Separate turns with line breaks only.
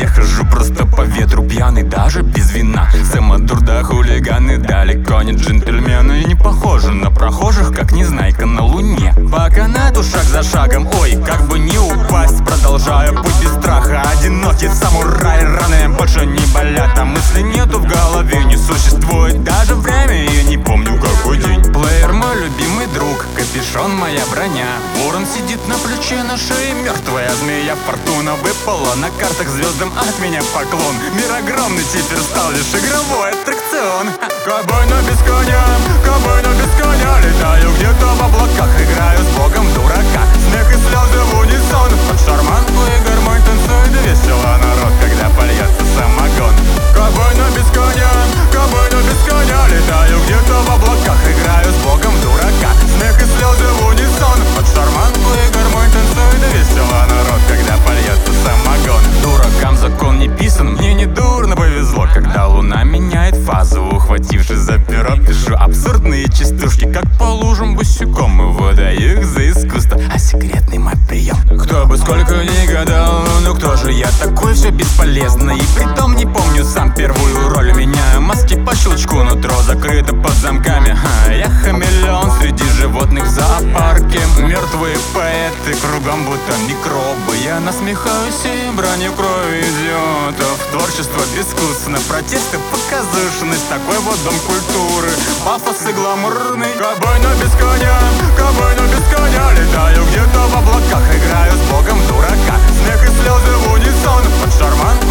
Я хожу просто по ветру пьяный, даже без вина. Самодур да хулиганы, далеко не джентльмены. И не похожи на прохожих, как Незнайка на луне. По канату шаг за шагом, ой, как бы не упасть. Продолжаю путь без страха, одинокий самурай. Раны больше не болят, а мысли нету в голове. Не существует даже время, я не помню какой день. Плеер мой любимый друг, капюшон моя броня. Ворон сидит на плече, на шее мертвая змея. Фортуна выпала, на картах звездам от меня поклон. Мир огромный теперь стал лишь игровой аттракцион. Ковбой, но без коня, ковбой, но без коня. Летаю где-то в облаках, играю с богом дурака. Смех и слезы в унисон, под шарманку и гармонь танцует весело народ, когда польется самогон. Ковбой, но без коня, ковбой, но без коня. Летаю где-то в облаках, играю с богом дурака. Смех и слезы в унисон, под шарманку и гармонь танцует весело народ, когда польется самогон. Дуракам закон не писан, мне не дурно повезло, когда луна меняет фазу. Ухватившись за перо, пишу абсурдные частушки, как по лужам босиком, и выдаю их за искусство. А секретный мой прием: кто бы сколько ни гадал, ну кто же я такой, все бесполезно. И притом не помню сам первую роль. Меняю маски по щелчку, нутро закрыто под замками. Я хамелеон среди животных в зоопарке. Мертвые поэты кругом будто микробы. Я насмехаюсь и бранью крови идиотов. Творчество безвкусно, протесты, показушность. Такой вот дом культуры, пафос и гламурный. Ковбой, но без коня, ковбой, но без коня. Летаю где-то в облаках, играю с богом дурака. Смех и слезы в унисон, под шарман